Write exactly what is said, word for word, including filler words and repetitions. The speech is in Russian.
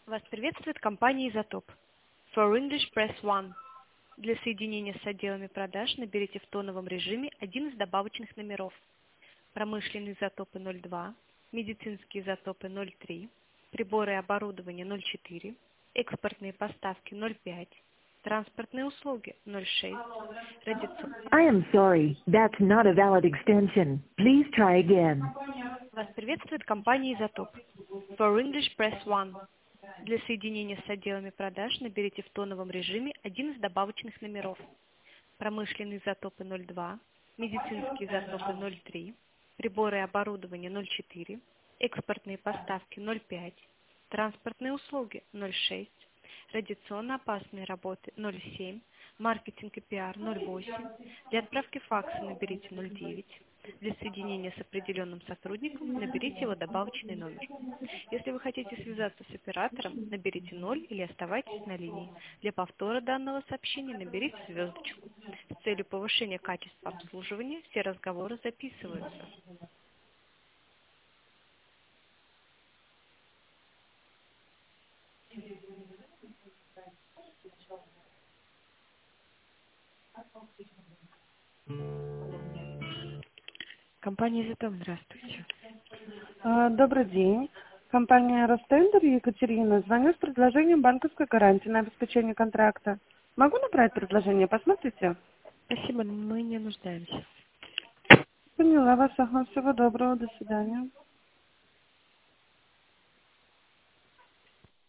Вас приветствует компания «Изотоп». For English, press one. Для соединения с отделами продаж наберите в тоновом режиме один из добавочных номеров. Промышленные изотопы ноль два, медицинские изотопы ноль три, приборы и оборудование ноль четыре, экспортные поставки ноль пять, транспортные услуги ноль шесть, радиационные... I am sorry, that's not a valid extension. Please try again. Вас приветствует компания «Изотоп». For English, press one. Для соединения с отделами продаж наберите в тоновом режиме один из добавочных номеров. Промышленные изотопы ноль два, медицинские изотопы ноль три, приборы и оборудование ноль четыре, экспортные поставки ноль пять, транспортные услуги ноль шесть, радиационно опасные работы ноль семь, маркетинг и пиар ноль восемь, для отправки факса наберите ноль девять, для соединения с определенным сотрудником наберите его добавочный номер. Если вы хотите связаться с оператором, наберите ноль или оставайтесь на линии. Для повтора данного сообщения наберите звездочку. С целью повышения качества обслуживания все разговоры записываются. Компания «Изотоп», здравствуйте. А, Добрый день. Компания «Ростендер», Екатерина. Звоню с предложением банковской гарантии на обеспечение контракта. Могу набрать предложение? Посмотрите. Спасибо, мы не нуждаемся. Поняла вас. Ага. Всего доброго. До свидания.